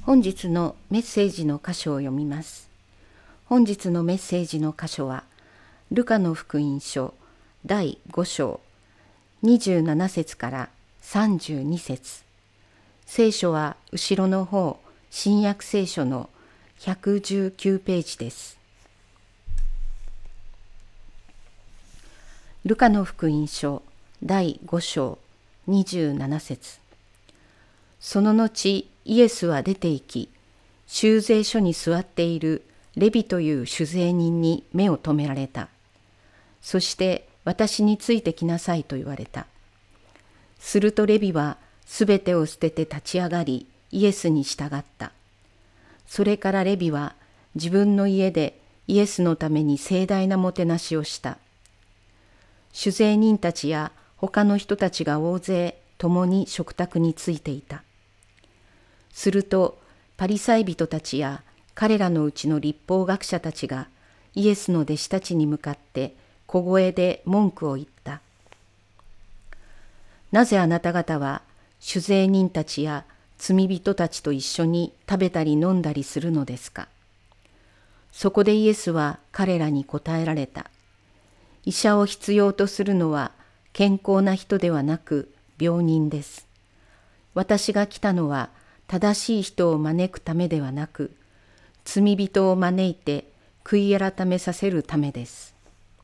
本日のメッセージの箇所を読みます。本日のメッセージの箇所は、ルカの福音書第5章27節から32節。聖書は後ろの方、新約聖書の119ページです。ルカの福音書第5章27節。その後、イエスは出て行き、修税所に座っているレビという酒税人に目を留められた。そして私についてきなさいと言われた。するとレビはすべてを捨てて立ち上がり、イエスに従った。それからレビは自分の家でイエスのために盛大なもてなしをした。酒税人たちや他の人たちが大勢共に食卓についていた。するとパリサイ人たちや彼らのうちの律法学者たちがイエスの弟子たちに向かって小声で文句を言った。なぜあなた方は酒税人たちや罪人たちと一緒に食べたり飲んだりするのですか。そこでイエスは彼らに答えられた。医者を必要とするのは健康な人ではなく病人です。私が来たのは正しい人を招くためではなく、罪人を招いて悔い改めさせるためです。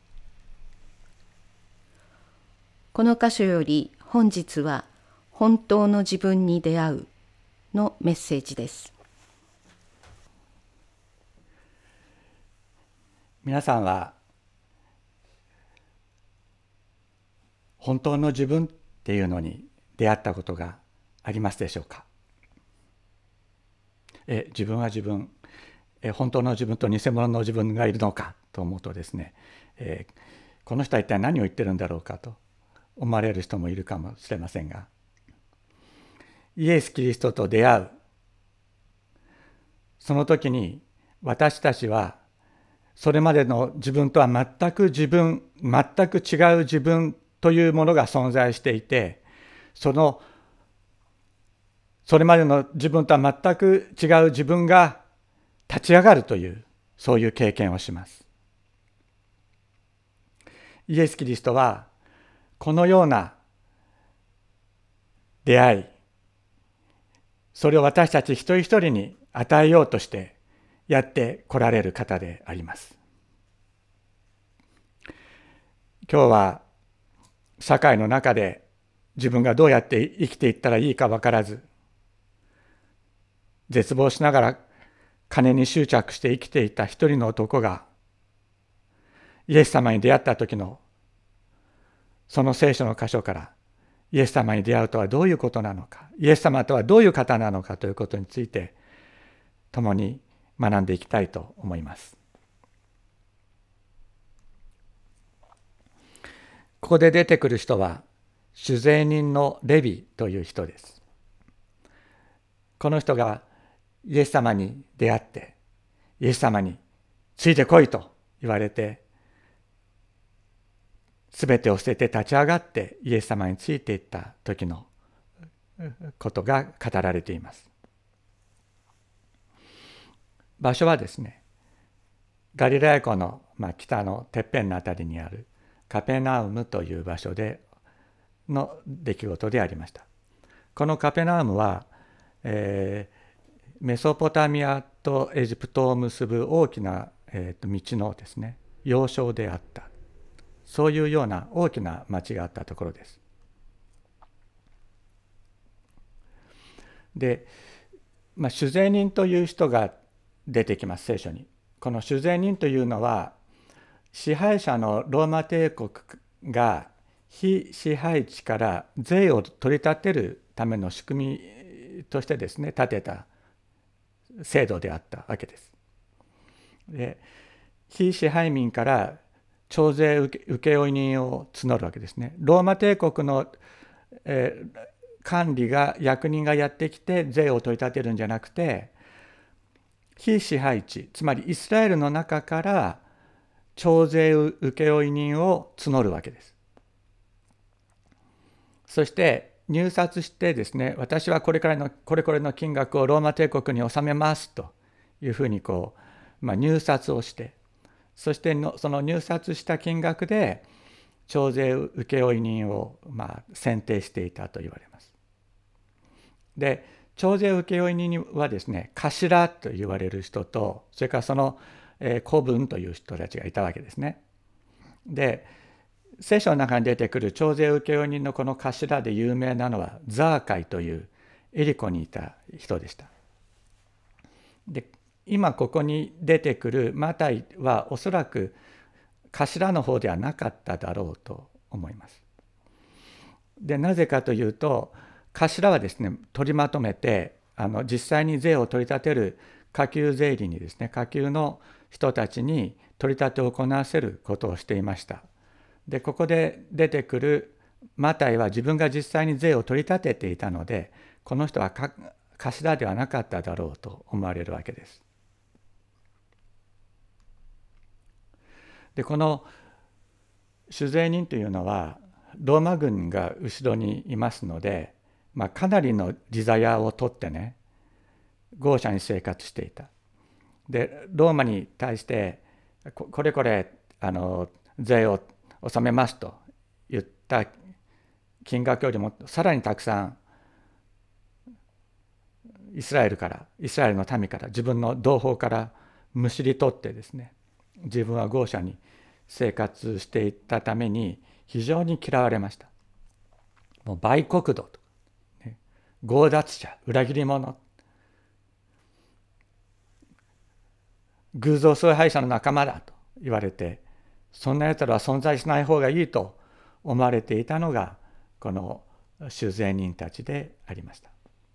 この箇所より本日は本当の自分に出会うのメッセージです。 皆さんは本当の自分っていうのに出会ったことがありますでしょうか。自分は自分、本当の自分と偽物の自分がいるのかと思うとですね、この人は一体何を言ってるんだろうかと思われる人もいるかもしれませんが、イエス・キリストと出会うその時に私たちはそれまでの自分とは全く違う自分というものが存在していて、それまでの自分とは全く違う自分が立ち上がるという、そういう経験をします。イエス・キリストはこのような出会い、それを私たち一人一人に与えようとしてやって来られる方であります。今日は社会の中で自分がどうやって生きていったらいいか分からず、絶望しながら金に執着して生きていた一人の男がイエス様に出会った時のその聖書の箇所からイエス様に出会うとはどういうことなのか、イエス様とはどういう方なのかということについて共に学んでいきたいと思います。ここで出てくる人は酒税人のレビという人です。この人がイエス様に出会ってイエス様についてこいと言われて、すべてを捨てて立ち上がってイエス様についていった時のことが語られています。場所はですね、ガリラヤ湖の北のてっぺんのあたりにあるカペナウムという場所での出来事でありました。このカペナウムは、メソポタミアとエジプトを結ぶ大きな、道のですね、要衝であった。そういうような大きな町があったところです。で、酒税人という人が出てきます、聖書に。この酒税人というのは、支配者のローマ帝国が非支配地から税を取り立てるための仕組みとしてですね、立てた制度であったわけです。で、非支配民から徴税請負人を募るわけですね。ローマ帝国の、管理が役人がやってきて税を取り立てるんじゃなくて、非支配地、つまりイスラエルの中から徴税請負人を募るわけです。そして入札してですね、私はこれの金額をローマ帝国に納めますというふうに入札をして、そしてその入札した金額で徴税請負人を選定していたと言われます。で、徴税請負人はですね、頭と言われる人と、それからその子分という人たちがいたわけですね。で、聖書の中に出てくる徴税請負人のこの頭で有名なのはザーカイというエリコにいた人でした。で、今ここに出てくるマタイはおそらく頭の方ではなかっただろうと思います。で、なぜかというと、頭はですね、取りまとめて実際に税を取り立てる下級税理にですね、下級の人たちに取り立てを行わせることをしていました。で、ここで出てくるマタイは自分が実際に税を取り立てていたので、この人は頭ではなかっただろうと思われるわけです。で、この主税人というのはローマ軍が後ろにいますので、かなりの利ざやを取ってね、豪奢に生活していた。で、ローマに対してこれ税を納めますと言った金額よりもさらにたくさんイスラエルの民から、自分の同胞からむしり取ってですね、自分は豪奢に生活していったために非常に嫌われました。もう売国奴と、強奪者、裏切り者、偶像崇拝者の仲間だと言われて、そんなやつらは存在しない方がいいと思われていたのがこの主税人たちでありました。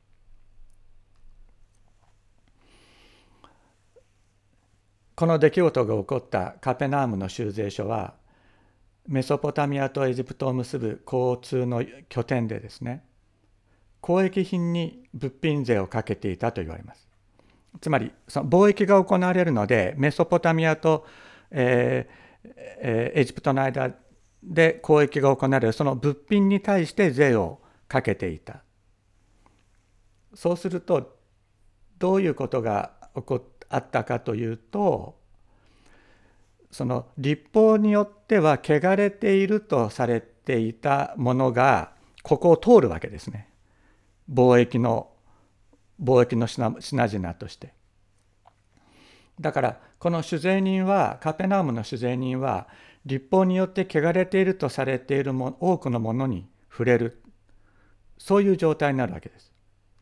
この出来事が起こったカペナウムの州税所はメソポタミアとエジプトを結ぶ交通の拠点でですね、交易品に物品税をかけていたと言われます。つまりその貿易が行われるので、メソポタミアと、エジプトの間で交易が行われるその物品に対して税をかけていた。そうするとどういうことがあったかというと、その律法によっては汚れているとされていたものがここを通るわけですね。貿易の品々として。だからこの主税人は、カペナウムの主税人は律法によって汚れているとされている多くのものに触れる、そういう状態になるわけです。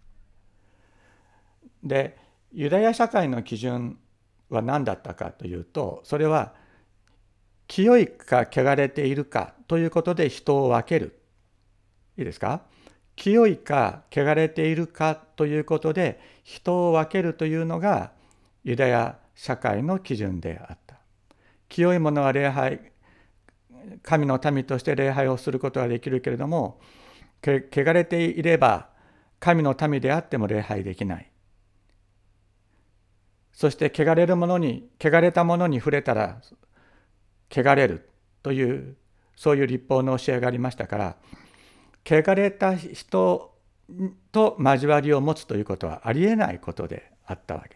で、ユダヤ社会の基準は何だったかというと、それは清いか汚れているかということで人を分ける。いいですか？清いか汚れているかということで人を分けるというのがユダヤ社会の基準であった。清いものは神の民として礼拝をすることができるけれども、汚れていれば神の民であっても礼拝できない。そして汚れたものに触れたら汚れるという、そういう律法の教えがありましたから、汚れた人と交わりを持つということはありえないことであったわけです。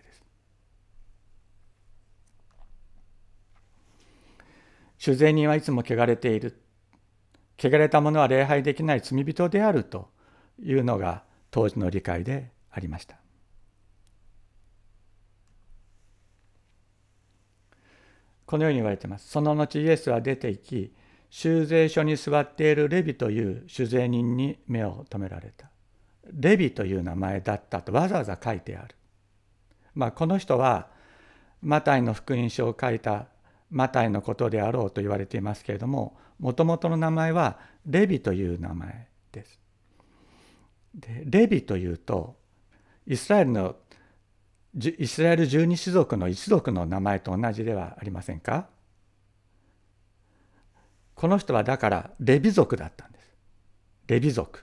主税人はいつも汚れている。汚れた者は礼拝できない罪人であるというのが当時の理解でありました。このように言われています。その後イエスは出て行き、州税所に座っているレビという主税人に目を留められた。レビという名前だったとわざわざ書いてある。この人はマタイの福音書を書いたマタイのことであろうと言われていますけれども、もともとの名前はレビという名前です。で、レビというとイスラエル12氏族の一族の名前と同じではありませんか？この人はだからレビ族だったんです。レビ族。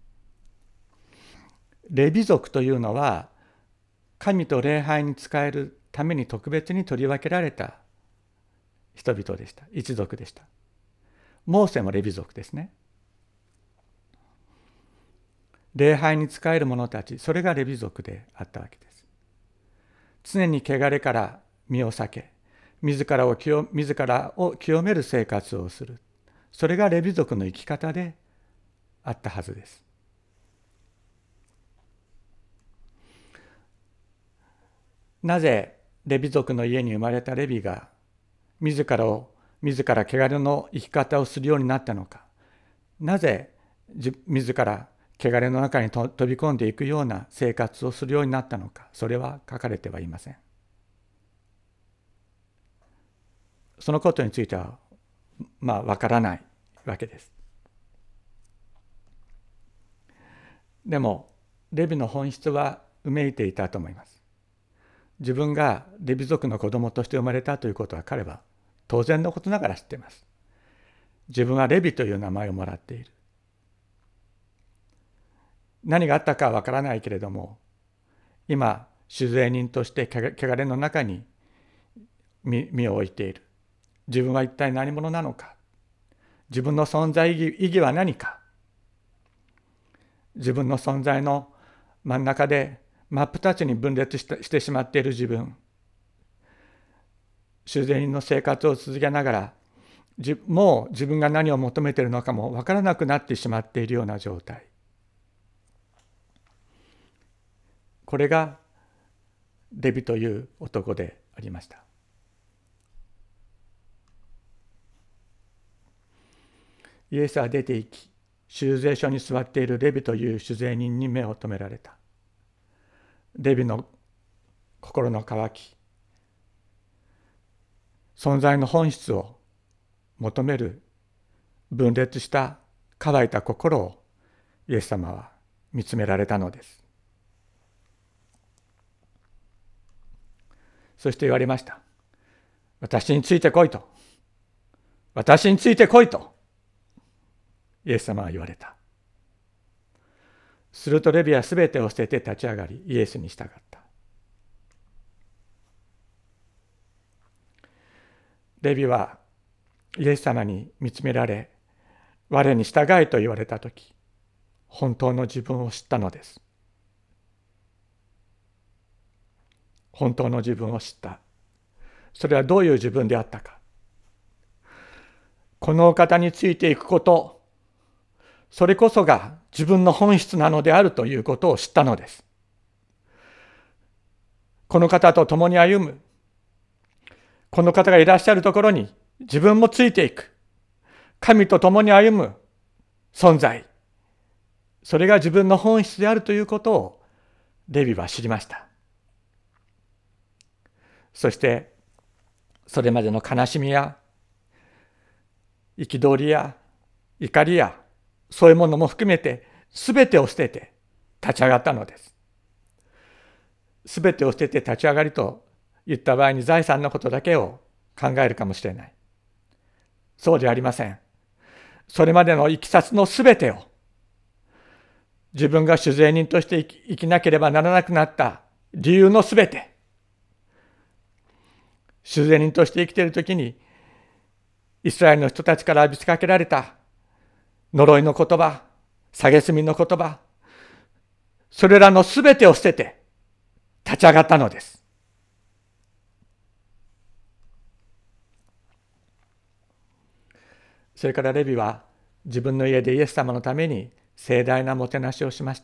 レビ族というのは神と礼拝に仕えるために特別に取り分けられた人々でした。一族でした。モーセもレビ族ですね。 礼拝に仕える者たち、それがレビ族であったわけです。常に汚れから身を避け、自らを清める生活をする。それがレビ族の生き方であったはずです。なぜレビ族の家に生まれたレビが自ら汚れの生き方をするようになったのか。なぜ自ら汚れの中に飛び込んでいくような生活をするようになったのか。それは書かれてはいません。そのことについてはわからないわけです。でもレビの本質はうめいていたと思います。自分がレビ族の子供として生まれたということは彼は当然のことながら知っています。自分はレビという名前をもらっている。何があったかはわからないけれども、今酒税人として汚れの中に身を置いている。自分は一体何者なのか。自分の存在意義は何か。自分の存在の真ん中で真っ二つに分裂してしまっている自分。酒税人の生活を続けながら、もう自分が何を求めているのかも分からなくなってしまっているような状態。これがレビという男でありました。イエスは出て行き、修税所に座っているレビという酒税人に目を留められた。レビの心の渇き、存在の本質を求める分裂した乾いた心をイエス様は見つめられたのです。そして言われました。私についてこいと。私についてこいと。イエス様は言われた。するとレビはすべてを捨てて立ち上がり、イエスに従った。レビはイエス様に見つめられ、我に従いと言われたとき、本当の自分を知ったのです。本当の自分を知った。それはどういう自分であったか。このお方についていくこと、それこそが自分の本質なのであるということを知ったのです。この方と共に歩む。この方がいらっしゃるところに自分もついていく。神と共に歩む存在。それが自分の本質であるということをレビは知りました。そしてそれまでの悲しみや憤りや怒りやそういうものも含めて全てを捨てて立ち上がったのです。全てを捨てて立ち上がりと言った場合に財産のことだけを考えるかもしれない。そうではありません。それまでのいきさつの全てを、自分が酒税人として生きなければならなくなった理由の全て、酒税人として生きているときにイスラエルの人たちから浴びせかけられた呪いの言葉、蔑みの言葉、それらのすべてを捨てて立ち上がったのです。それからレビは自分の家でイエス様のために盛大なもてなしをしました。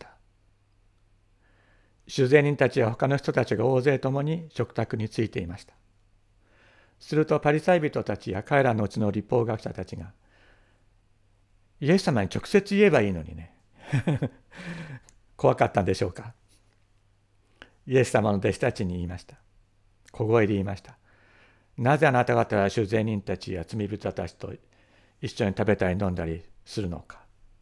酒税人たちや他の人たちが大勢共に食卓についていました。するとパリサイ人たちや彼らのうちの律法学者たちが、イエス様に直接言えばいいのにね怖かったんでしょうか。イエス様の弟子たちに言いました。小声で言いました。なぜあなた方は酒税人たちや罪人たちと一緒に食べたり飲んだりするのか。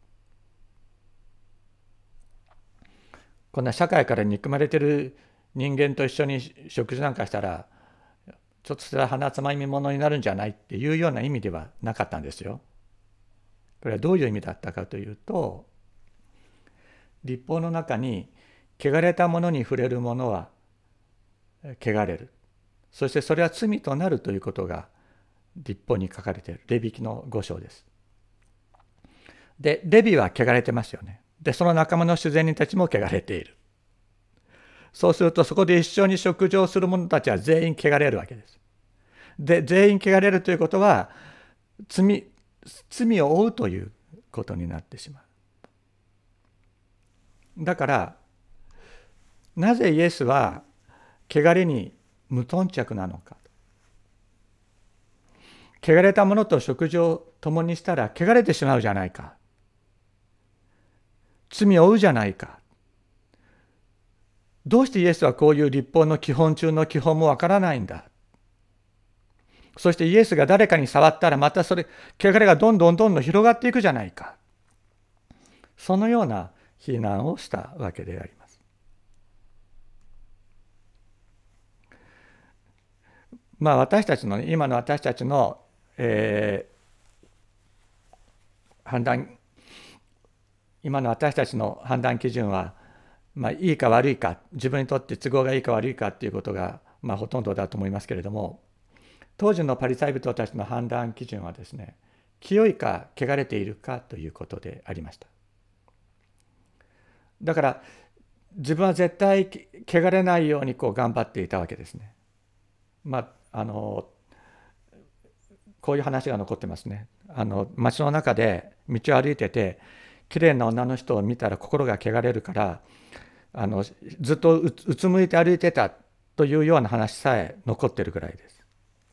こんな社会から憎まれている人間と一緒に食事なんかしたら、ちょっとそれは鼻つまみ物になるんじゃないっていうような意味ではなかったんですよ。これはどういう意味だったかというと、律法の中に汚れたものに触れるものは汚れる。そしてそれは罪となるということが律法に書かれている。レビ記の5章です。で、レビは汚れてますよね。 で、その仲間の修善人たちも汚れている。そうすると、そこで一緒に食事をする者たちは全員汚れるわけです。で、全員汚れるということは、罪を負うということになってしまう。だから、なぜイエスは汚れに無頓着なのか。汚れた者と食事を共にしたら汚れてしまうじゃないか。罪を負うじゃないか。どうしてイエスはこういう律法の基本中の基本もわからないんだ。そしてイエスが誰かに触ったらまた汚れがどんどん広がっていくじゃないか。そのような非難をしたわけであります。私たちの、今の私たちの、今の私たちの判断基準は、いいか悪いか、自分にとって都合がいいか悪いかということが、ほとんどだと思いますけれども、当時のパリサイ人たちの判断基準はですね、清いか汚れているかということでありました。だから自分は絶対汚れないように頑張っていたわけですね。こういう話が残ってますね。街の中で道を歩いてて、きれいな女の人を見たら心が汚れるから、ずっとうつむいて歩いてたというような話さえ残っているぐらいです。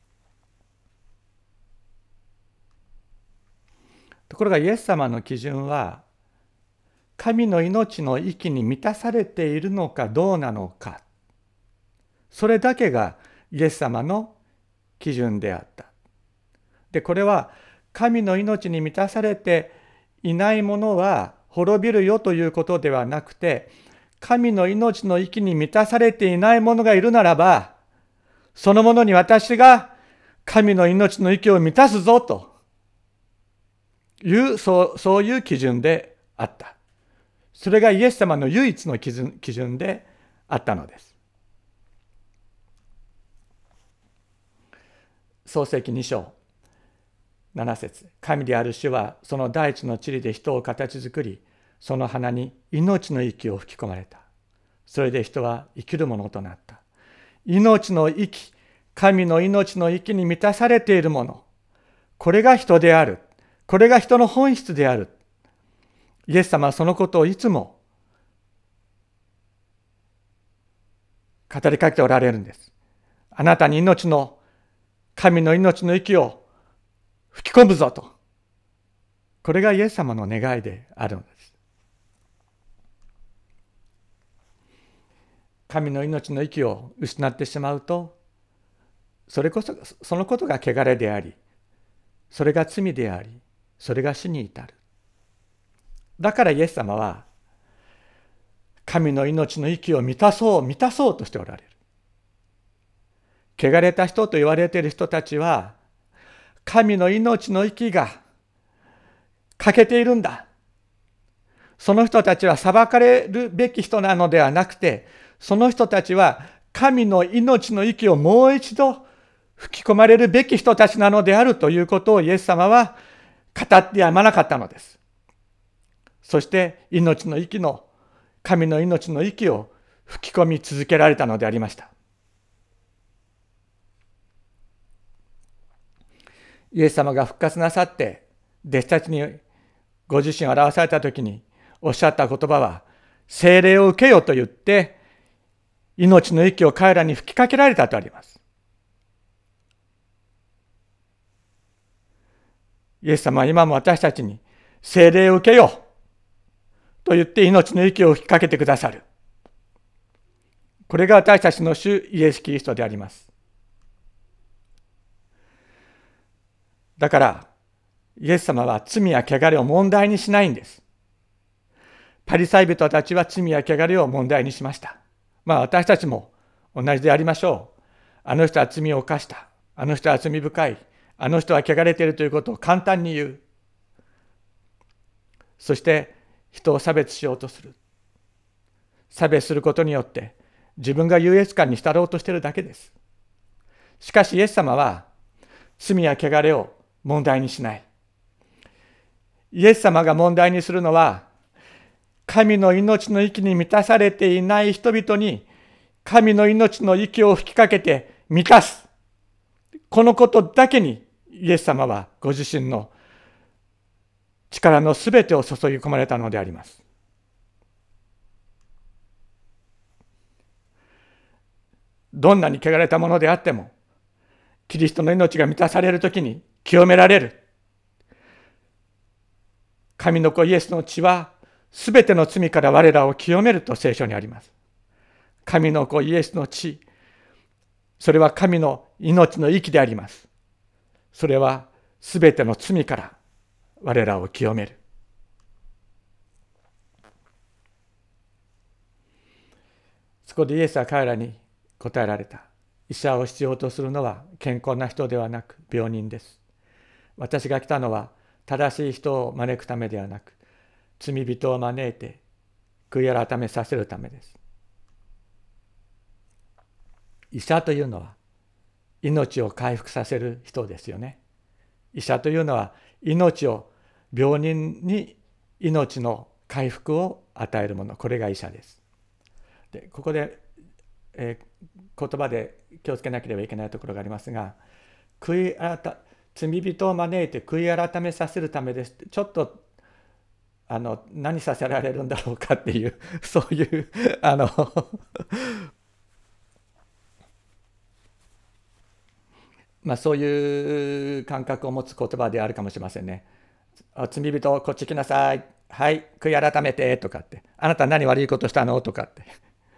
ところがイエス様の基準は、神の命の域に満たされているのかどうなのか、それだけがイエス様の基準であった。で、これは神の命に満たされていないものは滅びるよということではなくて、神の命の域に満たされていないものがいるならば、そのものに私が神の命の域を満たすぞという、そういう基準であった。それがイエス様の唯一の基準であったのです。創世記2章7節、神である主はその大地の塵で人を形作り、その鼻に命の息を吹き込まれた。それで人は生きるものとなった。命の息、神の命の息に満たされているもの、これが人である。これが人の本質である。イエス様はそのことをいつも語りかけておられるんです。あなたに神の命の息を吹き込むぞと。これがイエス様の願いであるのです。神の命の息を失ってしまうと、そのことが汚れであり、それが罪であり、それが死に至る。だからイエス様は、神の命の息を満たそうとしておられる。汚れた人と言われている人たちは、神の命の息が欠けているんだ。その人たちは裁かれるべき人なのではなくて、その人たちは神の命の息をもう一度吹き込まれるべき人たちなのであるということをイエス様は語ってやまなかったのです。そして神の命の息を吹き込み続けられたのでありました。イエス様が復活なさって弟子たちにご自身を表されたときにおっしゃった言葉は、聖霊を受けよと言って命の息を彼らに吹きかけられたとあります。イエス様は今も私たちに聖霊を受けよと言って命の息を吹きかけてくださる。これが私たちの主イエス・キリストであります。だからイエス様は罪や汚れを問題にしないんです。パリサイ人たちは罪や汚れを問題にしました。私たちも同じでありましょう。あの人は罪を犯した。あの人は罪深い。あの人は汚れているということを簡単に言う。そして人を差別しようとする。差別することによって自分が優越感に浸ろうとしているだけです。しかしイエス様は罪や汚れを問題にしない。イエス様が問題にするのは、 神の命の息に満たされていない人々に神の命の息を吹きかけて満たす。このことだけにイエス様はご自身の力のすべてを注ぎ込まれたのであります。どんなに汚れたものであっても、キリストの命が満たされるときに清められる。神の子イエスの血はすべての罪から我らを清めると聖書にあります。神の子イエスの血、それは神の命の息であります。それはすべての罪から我らを清める。そこでイエスは彼らに答えられた。医者を必要とするのは健康な人ではなく病人です。私が来たのは正しい人を招くためではなく、罪人を招いて悔い改めさせるためです。医者というのは命を回復させる人ですよね。医者というのは病人に命の回復を与えるもの、これが医者です。でここで、言葉で気をつけなければいけないところがありますが、罪人を招いて悔い改めさせるためです。ちょっと何させられるんだろうかっていうそういうそういう感覚を持つ言葉であるかもしれませんね。罪人こっち来なさい、はい、悔い改めてとかって、あなた何悪いことしたのとかって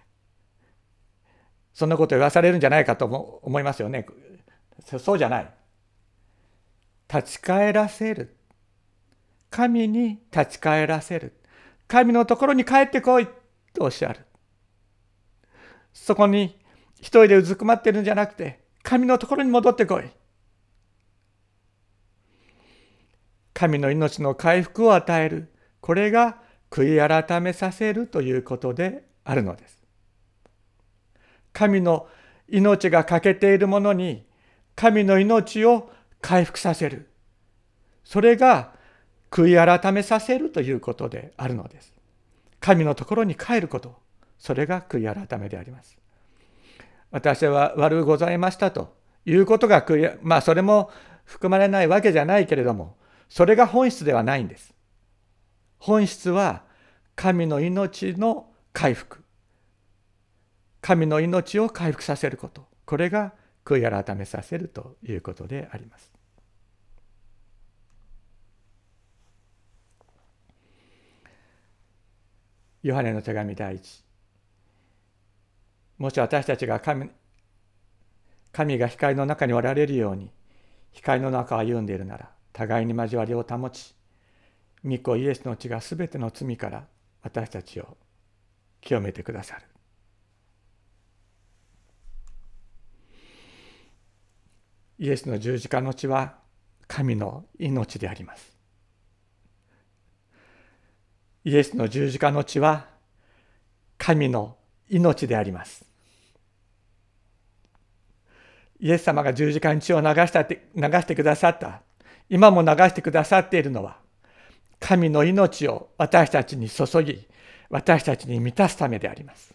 そんなこと言わされるんじゃないかと思いますよね。そうじゃない。立ち返らせる。神に立ち返らせる。神のところに帰ってこいとおっしゃる。そこに一人でうずくまってるんじゃなくて、神のところに戻ってこい。神の命の回復を与える。これが悔い改めさせるということであるのです。神の命が欠けているものに神の命を回復させる。それが悔い改めさせるということであるのです。神のところに帰ること、それが悔い改めであります。私は悪うございましたということがそれも含まれないわけじゃないけれども、それが本質ではないんです。本質は神の命の回復、神の命を回復させること、これが悔い改めさせるということであります。ヨハネの手紙第一。もし私たちが神が光の中におられるように光の中を歩んでいるなら、互いに交わりを保ち、御子イエスの血がすべての罪から私たちを清めてくださる。イエスの十字架の血は神の命であります。イエスの十字架の血は神の命であります。イエス様が十字架に血を流してくださった、今も流してくださっているのは、神の命を私たちに注ぎ、私たちに満たすためであります。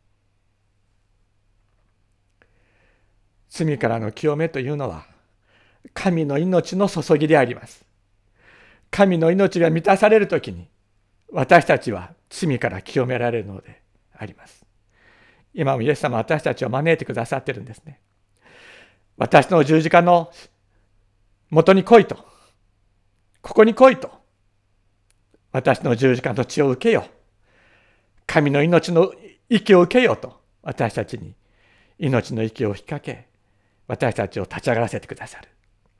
罪からの清めというのは、神の命の注ぎであります。神の命が満たされるときに、私たちは罪から清められるのであります。今もイエス様は私たちを招いてくださっているんですね。私の十字架の元に来いと、ここに来いと、私の十字架の血を受けよ、神の命の息を受けよと、私たちに命の息を吹きかけ、私たちを立ち上がらせてくださる。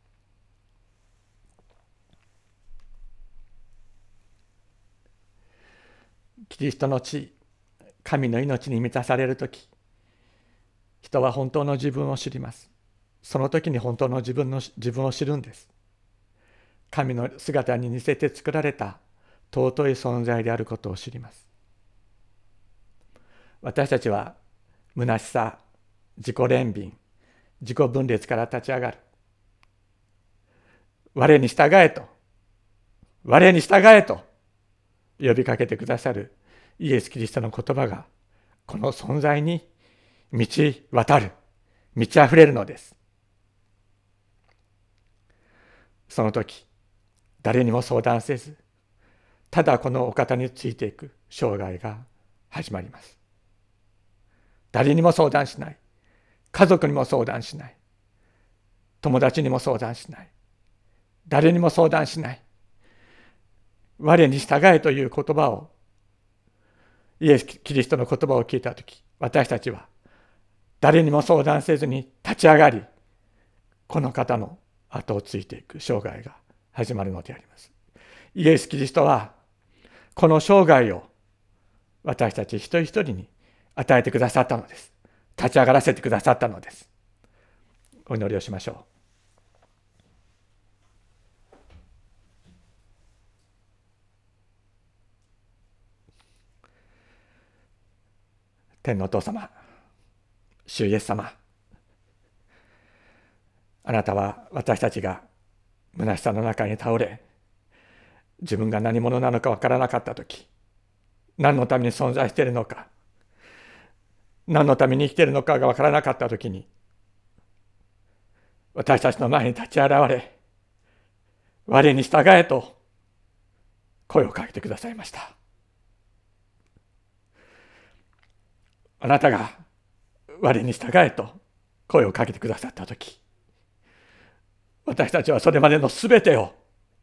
キリストの血、神の命に満たされるとき、人は本当の自分を知ります。その時に本当の自分を知るんです。神の姿に似せて作られた尊い存在であることを知ります。私たちは虚しさ、自己憐憫、自己分裂から立ち上がる。我に従えと呼びかけてくださるイエス・キリストの言葉がこの存在に満ち渡る、満ち溢れるのです。その時、誰にも相談せず、ただこのお方についていく生涯が始まります。誰にも相談しない。家族にも相談しない。友達にも相談しない。誰にも相談しない。我に従えという言葉を、イエス・キリストの言葉を聞いたとき、私たちは誰にも相談せずに立ち上がり、この方の後をついていく生涯が始まるのであります。イエス・キリストはこの生涯を私たち一人一人に与えてくださったのです。立ち上がらせてくださったのです。お祈りをしましょう。天のお父様、主イエス様、あなたは私たちが虚しさの中に倒れ、自分が何者なのか分からなかったとき、何のために存在しているのか、何のために生きているのかが分からなかったときに、私たちの前に立ち現れ、我に従えと声をかけてくださいました。あなたが我に従えと声をかけてくださったとき、私たちはそれまでのすべてを、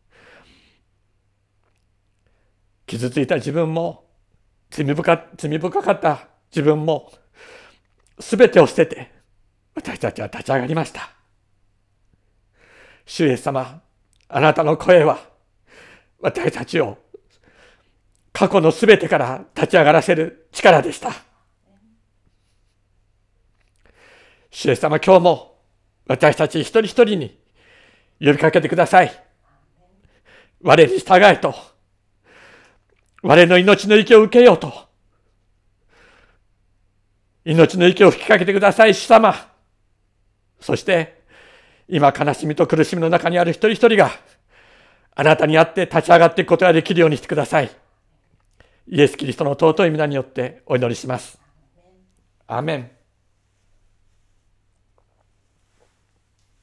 傷ついた自分も、罪深かった自分も、すべてを捨てて、私たちは立ち上がりました。主イエス様、あなたの声は、私たちを過去のすべてから立ち上がらせる力でした。主イエス様、今日も私たち一人一人に呼びかけてください。我に従えと、我の命の息を受けようと、命の息を吹きかけてください、主様。そして今悲しみと苦しみの中にある一人一人があなたにあって立ち上がっていくことができるようにしてください。イエス・キリストの尊い皆によってお祈りします。アーメン。